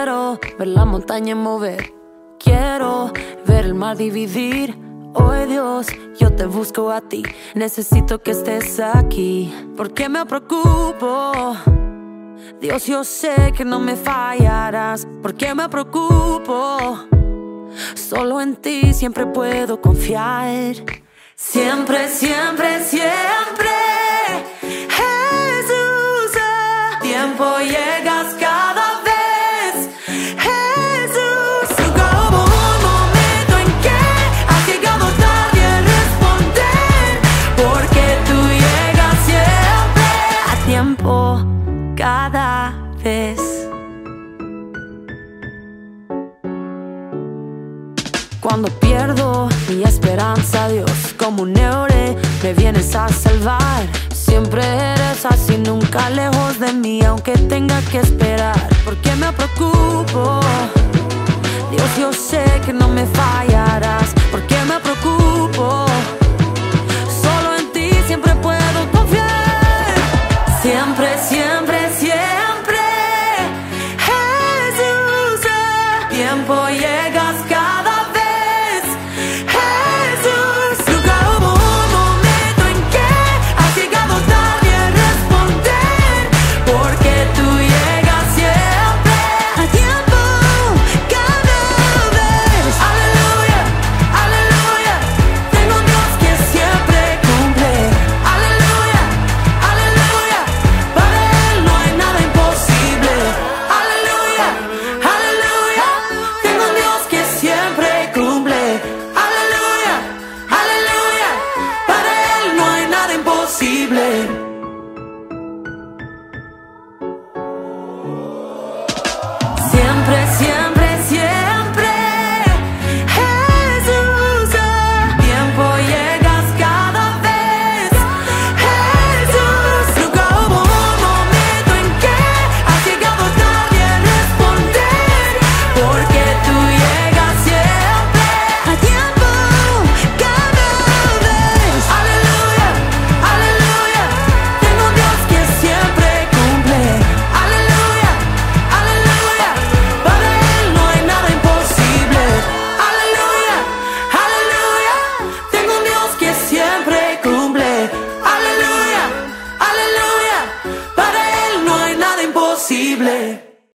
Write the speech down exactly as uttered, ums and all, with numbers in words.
Quiero ver la montaña mover, quiero ver el mar dividir. Hoy Dios, yo te busco a ti, necesito que estés aquí. ¿Por qué me preocupo? Dios, yo sé que no me fallarás. ¿Por qué me preocupo? Solo en ti siempre puedo confiar. Siempre, siempre, siempre. Jesús, a tiempo llegas cada vez. Jesús, nunca hubo un momento en que has llegado tarde a responder, porque tú llegas siempre a tiempo cada vez. Cuando pierdo mi esperanza, Dios, como un héroe me vienes a salvar. Siempre eres así, nunca lejos de mí, aunque tenga que esperar. ¿Por qué me preocupo? Dios, yo sé que no me fallarás. ¿Por qué me preocupo? Solo en ti siempre puedo confiar. Siempre, siempre, siempre. Jesús, a tiempo llegas cada vez. Jesús, nunca hubo un momento en que has llegado tarde a responder, porque tú llegas siempre a tiempo cada vez. Aleluya, aleluya, tengo un Dios que siempre cumple. Aleluya, aleluya, para Él no hay nada imposible. Aleluya, aleluya, tengo un Dios que siempre cumple. Aleluya, aleluya, para Él no hay nada imposible.